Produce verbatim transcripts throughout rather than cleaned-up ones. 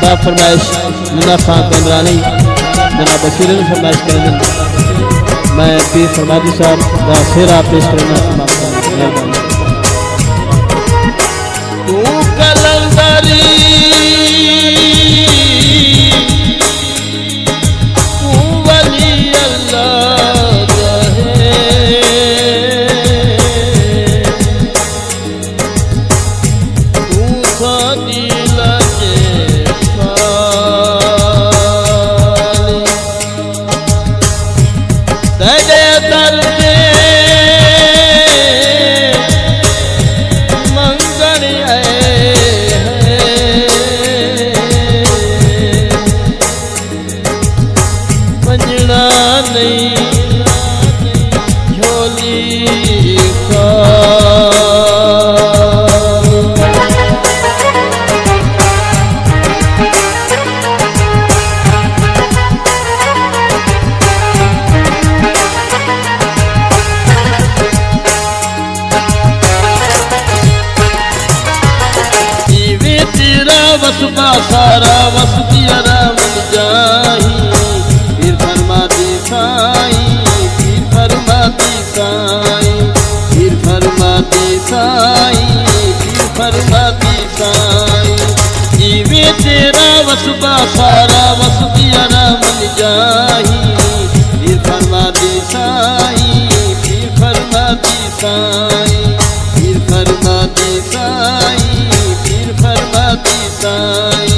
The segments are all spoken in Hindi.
जनाब फरमाइश मुन्ना खान पेंद्रानी जनाब बशीर ने फरमाइश करें मैं पीर फरमादी साहब का शेरा पेश करना मेहरबानी। तू कलंदरी तू वली अल्लाह है तू सादी लगे तेरे दर्दे मंगल मंजना नहीं झोली का वसुबा सारा वस दिया मन जाही फिर फरमाती साई फिर फरमाती साई फिर फरमाती साई फिर फरमाती साई जीवे तेरा वसुबा सारा वस दिया मन जाही फिर फरमाती साई फिर फरमाती साई फिर फरमाती साई फिर फरमाती साई।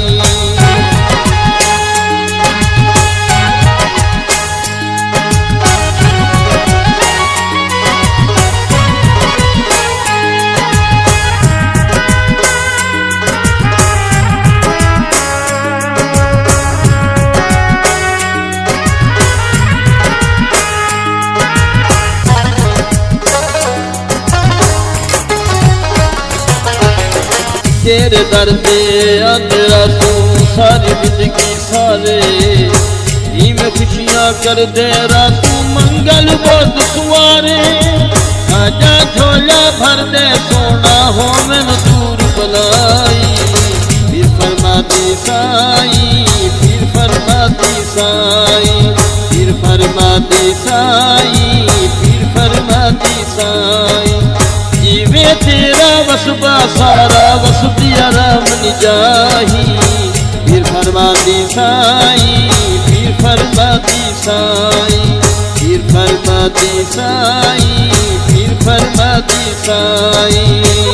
तेरे दर्दे तेरा तू सारी जिंदगी सारे में खुशियां कर दे तू मंगल बोध सुआरे आजा झोला भर दे सोना हो मैं दूर बलाई फिर फरमाती साई फिर फरमाती साई फिर फरमाती साई फिर फरमाती साई जीवे तेरा वसुबा सारा वस दिया मन जाही फिर फरमाती साई फिर फरमाती साई फिर फरमाती साई फिर फरमाती साई।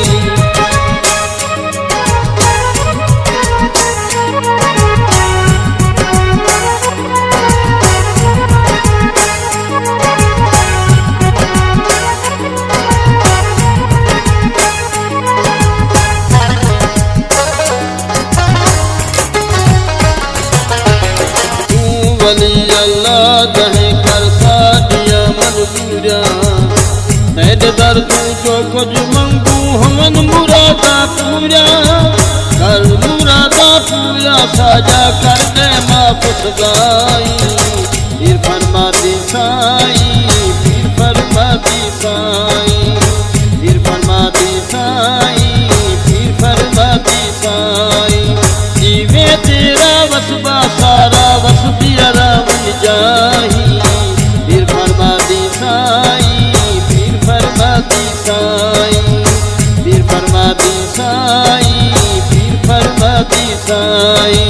वली अल्लाह दहे कर सादिया मनपूरा तेरे दर तू जो कुछ मंगू हमन मुरादा पूरा कर मुरादा पूरा साजा कर दे माफुस गाई फिर फरमाती साई फिर फरमाती साई फिर फरमाती साई फिर फरमाती साई जीवे तेरा वसुबा सारा वस दिया मन जाही फिर फरमाती साई फिर फरमाती साई फिर फरमाती साई फिर फरमाती साई।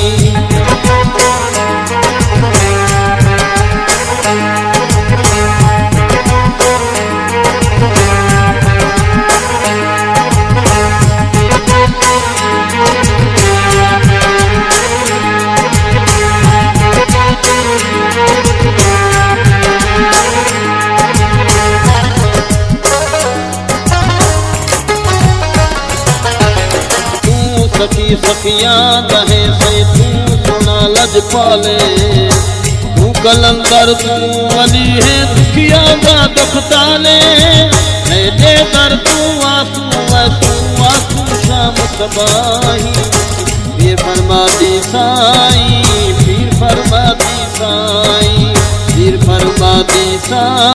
सखी सखियां दहे से तू सोना लज पाले तू कलंदर तू वली है दुखिया का दुख ताले दे कर तू आंसू तू आंसू शाम सबाही फिर फरमाती साई फिर फरमाती साई फिर फरमाती साई।